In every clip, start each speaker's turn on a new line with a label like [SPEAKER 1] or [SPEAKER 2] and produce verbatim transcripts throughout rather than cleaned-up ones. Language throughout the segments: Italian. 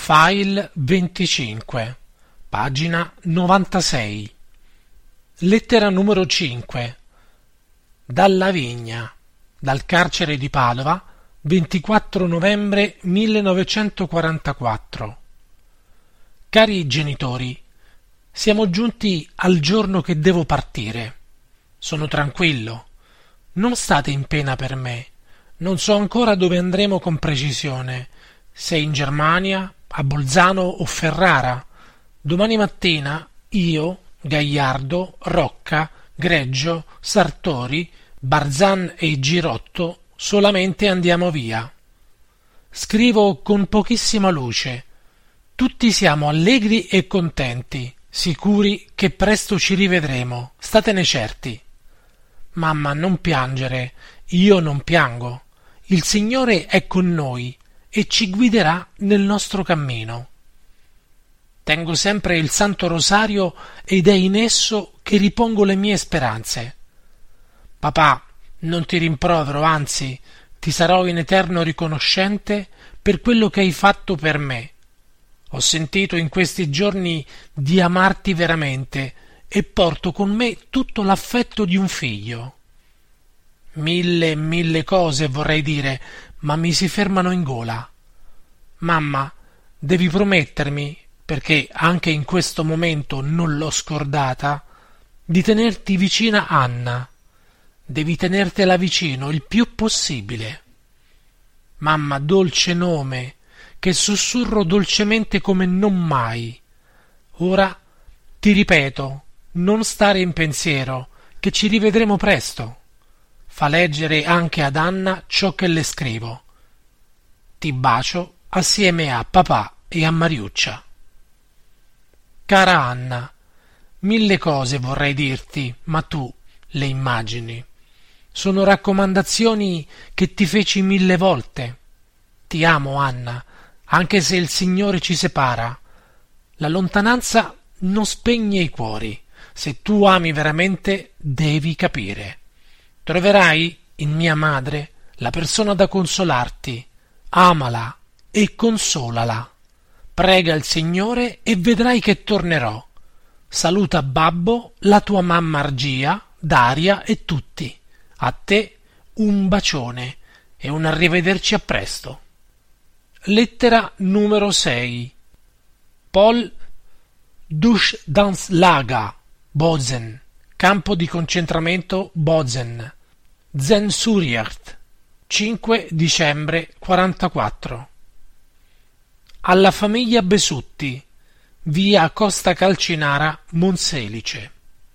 [SPEAKER 1] File venticinque, pagina novantasei. Lettera numero cinque. Dalla Vigna, dal carcere di Padova, ventiquattro novembre millenovecentoquarantaquattro. Cari genitori, siamo giunti al giorno che devo partire. Sono tranquillo. Non state in pena per me. Non so ancora dove andremo con precisione, se in Germania, a Bolzano o Ferrara. Domani mattina io, Gagliardo, Rocca, Greggio, Sartori, Barzan e Girotto solamente andiamo via. Scrivo con pochissima luce. Tutti siamo allegri e contenti, sicuri che presto ci rivedremo, statene certi. Mamma, non piangere, io non piango. Il Signore è con noi e ci guiderà nel nostro cammino. Tengo sempre il Santo Rosario ed è in esso che ripongo le mie speranze. Papà, non ti rimprovero, anzi, ti sarò in eterno riconoscente per quello che hai fatto per me. Ho sentito in questi giorni di amarti veramente e porto con me tutto l'affetto di un figlio. Mille e mille cose vorrei dire, ma mi si fermano in gola. Mamma, devi promettermi, perché anche in questo momento non l'ho scordata, di tenerti vicina Anna. Devi tenertela vicino il più possibile. Mamma, dolce nome, che sussurro dolcemente come non mai. Ora ti ripeto, non stare in pensiero, che ci rivedremo presto. Fa leggere anche ad Anna ciò che le scrivo. Ti bacio assieme a papà e a Mariuccia. Cara Anna, mille cose vorrei dirti, ma tu le immagini. Sono raccomandazioni che ti feci mille volte. Ti amo, Anna, anche se il Signore ci separa. La lontananza non spegne i cuori. Se tu ami veramente, devi capire. Troverai in mia madre la persona da consolarti. Amala e consolala. Prega il Signore e vedrai che tornerò. Saluta Babbo, la tua mamma Argia, Daria e tutti. A te un bacione e un arrivederci a presto. Lettera numero sei. Paul Duschdanslager, Bozen, campo di concentramento Bozen, Zensuriert, cinque dicembre quarantaquattro. Alla famiglia Besutti, via Costa Calcinara, Monselice.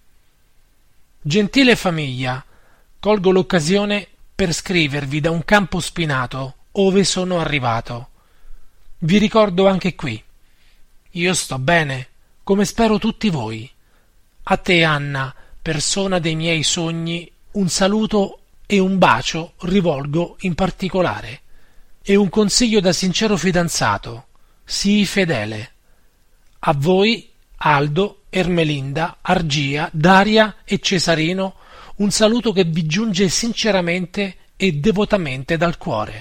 [SPEAKER 1] Gentile famiglia, colgo l'occasione per scrivervi da un campo spinato ove sono arrivato. Vi ricordo anche qui. Io sto bene, come spero tutti voi. A te, Anna, persona dei miei sogni, un saluto e un bacio rivolgo in particolare, e un consiglio da sincero fidanzato. Sii fedele. A voi, Aldo, Ermelinda, Argia, Daria e Cesarino, un saluto che vi giunge sinceramente e devotamente dal cuore.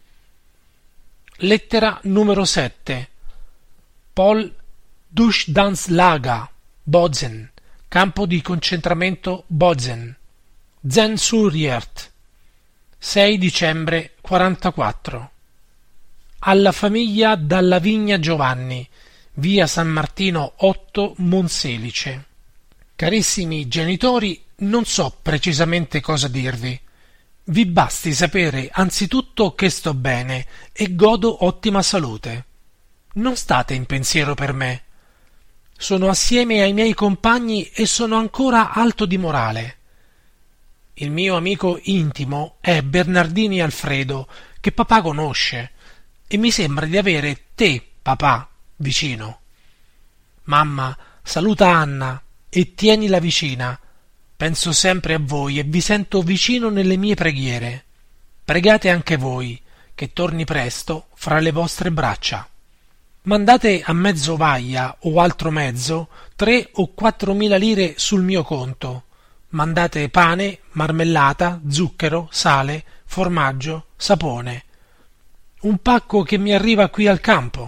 [SPEAKER 1] Lettera numero sette. Paul Duschdanslager, Bozen, campo di concentramento Bozen, Zensuriert, sei dicembre quarantaquattro. Alla famiglia Dalla Vigna Giovanni, via San Martino otto, Monselice. Carissimi genitori, non so precisamente cosa dirvi. Vi basti sapere anzitutto che sto bene e godo ottima salute. Non state in pensiero per me. Sono assieme ai miei compagni e sono ancora alto di morale. Il mio amico intimo è Bernardini Alfredo, che papà conosce, e mi sembra di avere te, papà, vicino. Mamma, saluta Anna e tienila vicina. Penso sempre a voi e vi sento vicino nelle mie preghiere. Pregate anche voi, che torni presto fra le vostre braccia. Mandate a mezzo vaglia o altro mezzo tre o quattromila lire sul mio conto. Mandate pane, marmellata, zucchero, sale, formaggio, sapone. Un pacco che mi arriva qui al campo.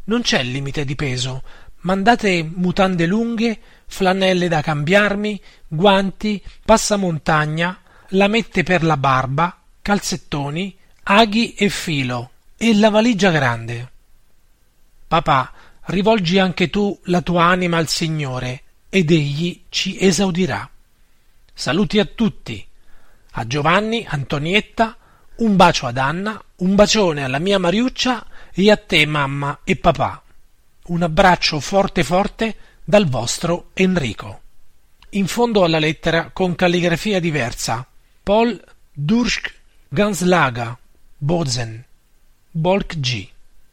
[SPEAKER 1] Non c'è limite di peso. Mandate mutande lunghe, flanelle da cambiarmi, guanti, passamontagna, lamette per la barba, calzettoni, aghi e filo, e la valigia grande. Papà, rivolgi anche tu la tua anima al Signore, ed egli ci esaudirà. Saluti a tutti, a Giovanni, Antonietta, un bacio ad Anna, un bacione alla mia Mariuccia e a te, mamma e papà. Un abbraccio forte forte dal vostro Enrico. In fondo alla lettera, con calligrafia diversa, Paul Dursk Ganslaga, Bozen, Bolk G.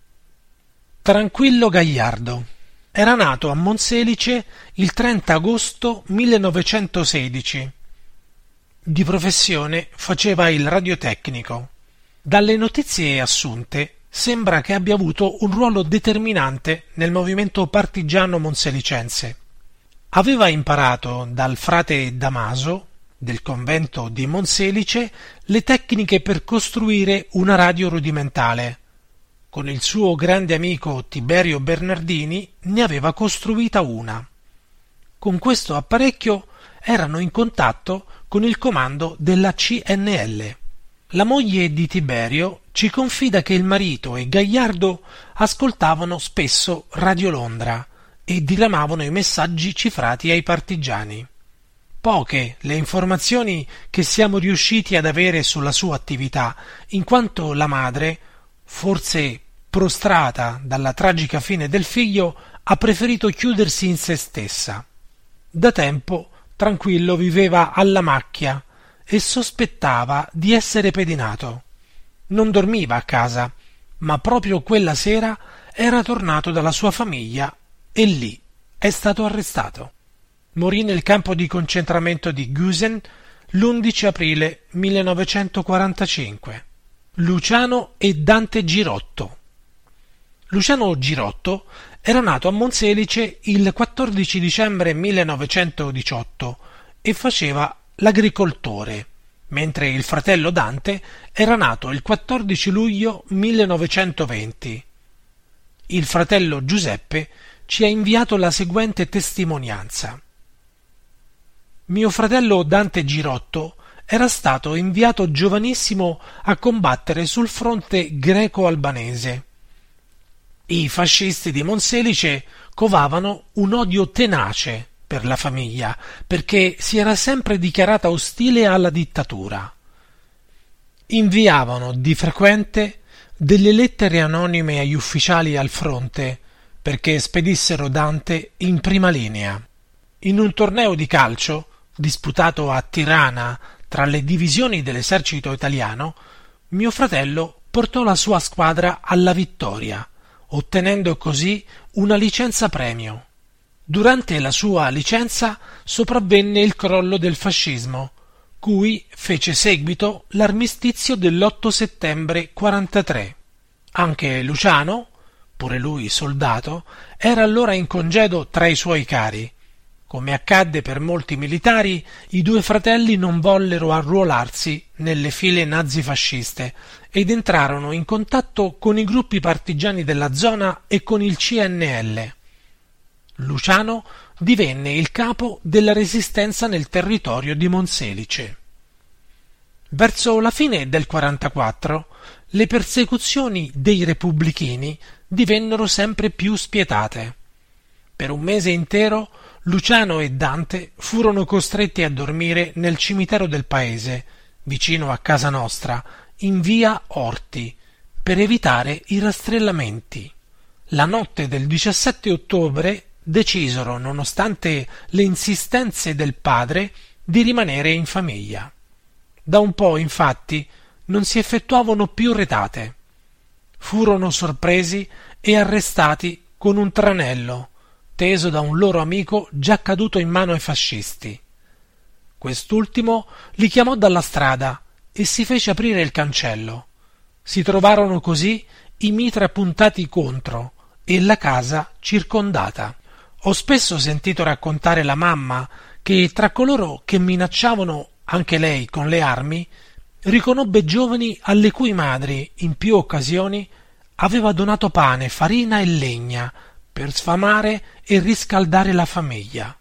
[SPEAKER 1] Tranquillo Gagliardo. Era nato a Monselice il trenta agosto millenovecentosedici. Di professione faceva il radiotecnico. Dalle notizie assunte sembra che abbia avuto un ruolo determinante nel movimento partigiano monselicense. Aveva imparato dal frate Damaso del convento di Monselice le tecniche per costruire una radio rudimentale. Con il suo grande amico Tiberio Bernardini ne aveva costruita una. Con questo apparecchio erano in contatto con il comando della C N L. La moglie di Tiberio ci confida che il marito e Gagliardo ascoltavano spesso Radio Londra e diramavano i messaggi cifrati ai partigiani. Poche le informazioni che siamo riusciti ad avere sulla sua attività, in quanto la madre, forse prostrata dalla tragica fine del figlio, ha preferito chiudersi in se stessa. Da tempo tranquillo viveva alla macchia e sospettava di essere pedinato. Non dormiva a casa, ma proprio quella sera era tornato dalla sua famiglia e lì è stato arrestato. Morì nel campo di concentramento di Gusen l'undici aprile millenovecentoquarantacinque. Luciano e Dante Girotto. Luciano Girotto era nato a Monselice il quattordici dicembre millenovecentodiciotto e faceva l'agricoltore, mentre il fratello Dante era nato il quattordici luglio millenovecentoventi. Il fratello Giuseppe ci ha inviato la seguente testimonianza. Mio fratello Dante Girotto era stato inviato giovanissimo a combattere sul fronte greco-albanese. I fascisti di Monselice covavano un odio tenace per la famiglia, perché si era sempre dichiarata ostile alla dittatura. Inviavano di frequente delle lettere anonime agli ufficiali al fronte perché spedissero Dante in prima linea. In un torneo di calcio disputato a Tirana tra le divisioni dell'esercito italiano, mio fratello portò la sua squadra alla vittoria, ottenendo così una licenza premio. Durante la sua licenza sopravvenne il crollo del fascismo, cui fece seguito l'armistizio dell'otto settembre quarantatré. Anche Luciano, pure lui soldato, era allora in congedo tra i suoi cari. Come accadde per molti militari, i due fratelli non vollero arruolarsi nelle file nazifasciste ed entrarono in contatto con i gruppi partigiani della zona e con il C N L. Luciano divenne il capo della resistenza nel territorio di Monselice. Verso la fine del quarantaquattro le persecuzioni dei repubblichini divennero sempre più spietate. Per un mese intero Luciano e Dante furono costretti a dormire nel cimitero del paese, vicino a casa nostra, in via Orti, per evitare i rastrellamenti. La notte del diciassette ottobre decisero, nonostante le insistenze del padre, di rimanere in famiglia. Da un po', infatti, non si effettuavano più retate. Furono sorpresi e arrestati con un tranello teso da un loro amico già caduto in mano ai fascisti. Quest'ultimo li chiamò dalla strada e si fece aprire il cancello. Si trovarono così i mitra puntati contro e la casa circondata. Ho spesso sentito raccontare la mamma che tra coloro che minacciavano anche lei con le armi riconobbe giovani alle cui madri in più occasioni aveva donato pane, farina e legna per sfamare e riscaldare la famiglia.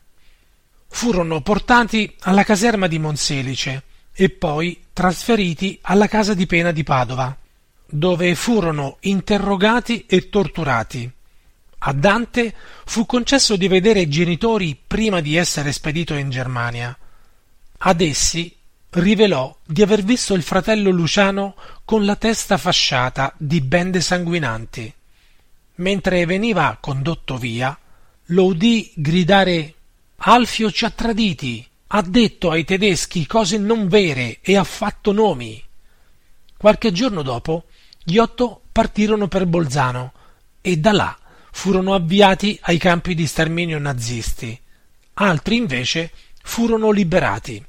[SPEAKER 1] Furono portati alla caserma di Monselice e poi trasferiti alla casa di pena di Padova, dove furono interrogati e torturati. A Dante fu concesso di vedere i genitori prima di essere spedito in Germania. Ad essi rivelò di aver visto il fratello Luciano con la testa fasciata di bende sanguinanti. Mentre veniva condotto via, lo udì gridare: «Alfio ci ha traditi, ha detto ai tedeschi cose non vere e ha fatto nomi». Qualche giorno dopo, gli otto partirono per Bolzano e da là furono avviati ai campi di sterminio nazisti. Altri invece furono liberati.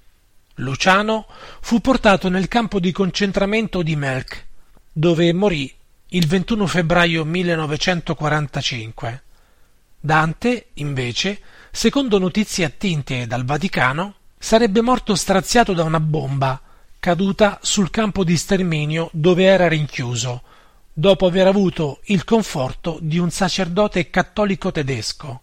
[SPEAKER 1] Luciano fu portato nel campo di concentramento di Melk, dove morì il ventuno febbraio millenovecentoquarantacinque. Dante, invece, secondo notizie attinte dal Vaticano, sarebbe morto straziato da una bomba caduta sul campo di sterminio dove era rinchiuso, dopo aver avuto il conforto di un sacerdote cattolico tedesco.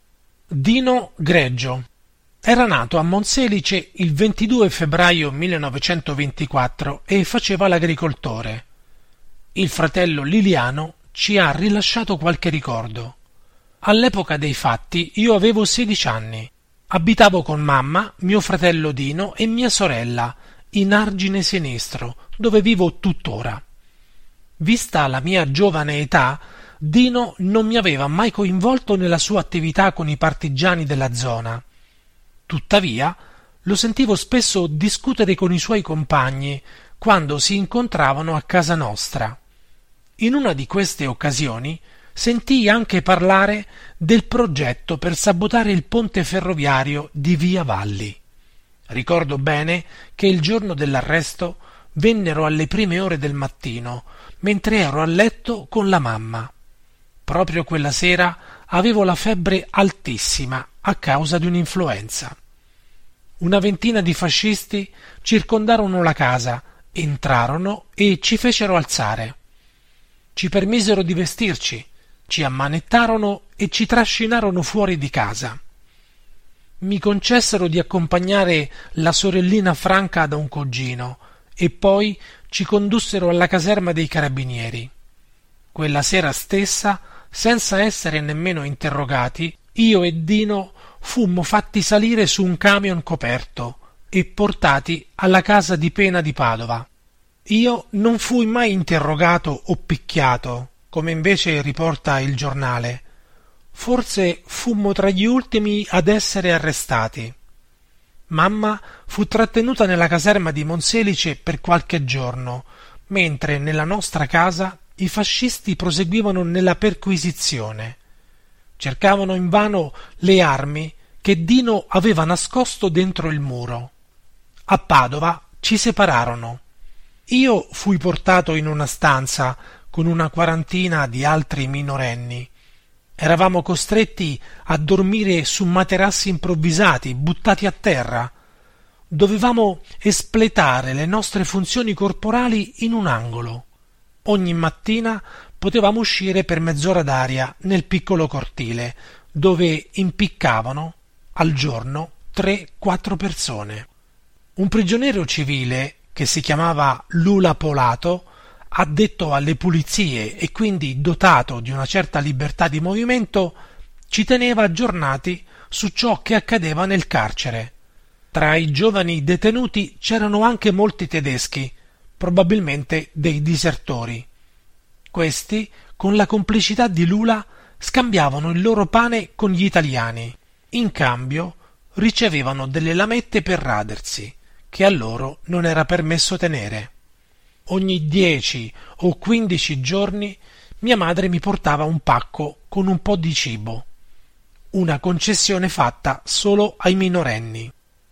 [SPEAKER 1] Dino Greggio era nato a Monselice il ventidue febbraio millenovecentoventiquattro e faceva l'agricoltore. Il fratello Liliano ci ha rilasciato qualche ricordo. All'epoca dei fatti io avevo sedici anni. Abitavo con mamma, mio fratello Dino e mia sorella in Argine Sinistro, dove vivo tuttora. Vista la mia giovane età, Dino non mi aveva mai coinvolto nella sua attività con i partigiani della zona. Tuttavia, lo sentivo spesso discutere con i suoi compagni quando si incontravano a casa nostra. In una di queste occasioni sentii anche parlare del progetto per sabotare il ponte ferroviario di Via Valli. Ricordo bene che il giorno dell'arresto vennero alle prime ore del mattino, mentre ero a letto con la mamma. Proprio quella sera avevo la febbre altissima a causa di un'influenza. Una ventina di fascisti circondarono la casa, entrarono e ci fecero alzare. Ci permisero di vestirci, ci ammanettarono e ci trascinarono fuori di casa. Mi concessero di accompagnare la sorellina Franca da un cugino e poi ci condussero alla caserma dei carabinieri. Quella sera stessa, senza essere nemmeno interrogati, io e Dino fummo fatti salire su un camion coperto e portati alla casa di pena di Padova. Io non fui mai interrogato o picchiato, come invece riporta il giornale. Forse fummo tra gli ultimi ad essere arrestati. Mamma fu trattenuta nella caserma di Monselice per qualche giorno, mentre nella nostra casa i fascisti proseguivano nella perquisizione. Cercavano invano le armi che Dino aveva nascosto dentro il muro. A Padova ci separarono. Io fui portato in una stanza con una quarantina di altri minorenni. Eravamo costretti a dormire su materassi improvvisati, buttati a terra. Dovevamo espletare le nostre funzioni corporali in un angolo. Ogni mattina potevamo uscire per mezz'ora d'aria nel piccolo cortile, dove impiccavano al giorno tre quattro persone. Un prigioniero civile, che si chiamava Lula Polato, addetto alle pulizie e quindi dotato di una certa libertà di movimento, ci teneva aggiornati su ciò che accadeva nel carcere. Tra i giovani detenuti c'erano anche molti tedeschi, probabilmente dei disertori. Questi, con la complicità di Lula, scambiavano il loro pane con gli italiani. In cambio ricevevano delle lamette per radersi, che a loro non era permesso tenere. Ogni dieci o quindici giorni mia madre mi portava un pacco con un po' di cibo, una concessione fatta solo ai minorenni.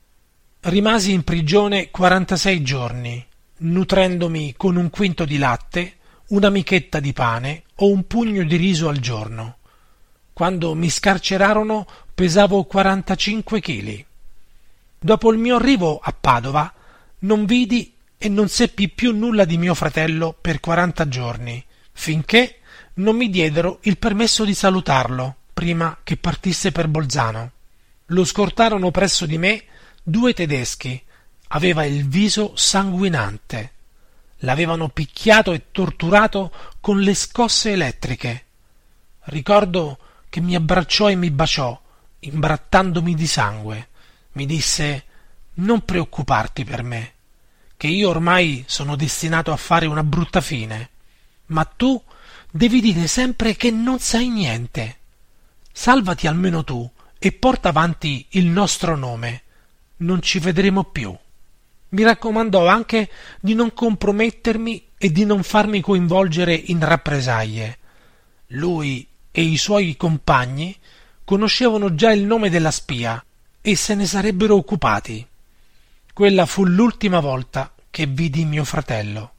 [SPEAKER 1] Rimasi in prigione quarantasei giorni, nutrendomi con un quinto di latte, una michetta di pane o un pugno di riso al giorno. Quando mi scarcerarono pesavo quarantacinque chili. Dopo il mio arrivo a Padova non vidi e non seppi più nulla di mio fratello per quaranta giorni, finché non mi diedero il permesso di salutarlo prima che partisse per Bolzano. Lo scortarono presso di me due tedeschi. Aveva il viso sanguinante. L'avevano picchiato e torturato con le scosse elettriche. Ricordo che mi abbracciò e mi baciò, imbrattandomi di sangue. Mi disse: «Non preoccuparti per me, che io ormai sono destinato a fare una brutta fine, ma tu devi dire sempre che non sai niente. Salvati almeno tu e porta avanti il nostro nome. Non ci vedremo più». Mi raccomandò anche di non compromettermi e di non farmi coinvolgere in rappresaglie. Lui e i suoi compagni conoscevano già il nome della spia e se ne sarebbero occupati. Quella fu l'ultima volta che vidi mio fratello.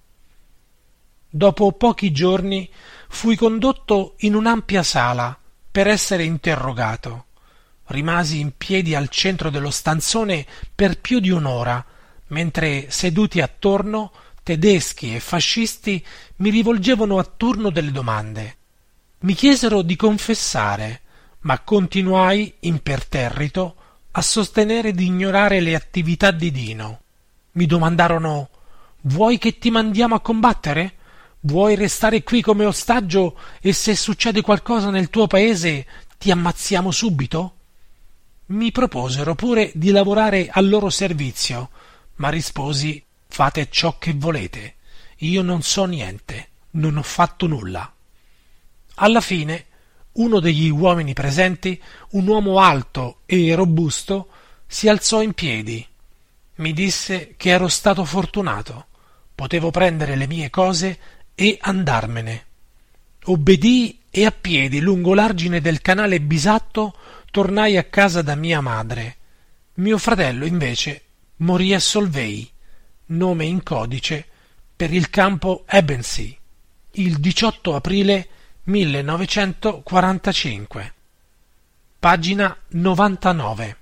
[SPEAKER 1] Dopo pochi giorni fui condotto in un'ampia sala per essere interrogato. Rimasi in piedi al centro dello stanzone per più di un'ora, mentre seduti attorno tedeschi e fascisti mi rivolgevano a turno delle domande. Mi chiesero di confessare, ma continuai imperterrito a sostenere di ignorare le attività di Dino. Mi domandarono: «Vuoi che ti mandiamo a combattere? Vuoi restare qui come ostaggio e se succede qualcosa nel tuo paese ti ammazziamo subito?» Mi proposero pure di lavorare al loro servizio, ma risposi: «Fate ciò che volete, io non so niente, non ho fatto nulla». Alla fine uno degli uomini presenti, un uomo alto e robusto, si alzò in piedi. Mi disse che ero stato fortunato, potevo prendere le mie cose e andarmene. Obbedii e a piedi lungo l'argine del canale Bisatto tornai a casa da mia madre. Mio fratello invece morì a Solvay, nome in codice per il campo Ebensee, il diciotto aprile millenovecentoquarantacinque. Pagina novantanove.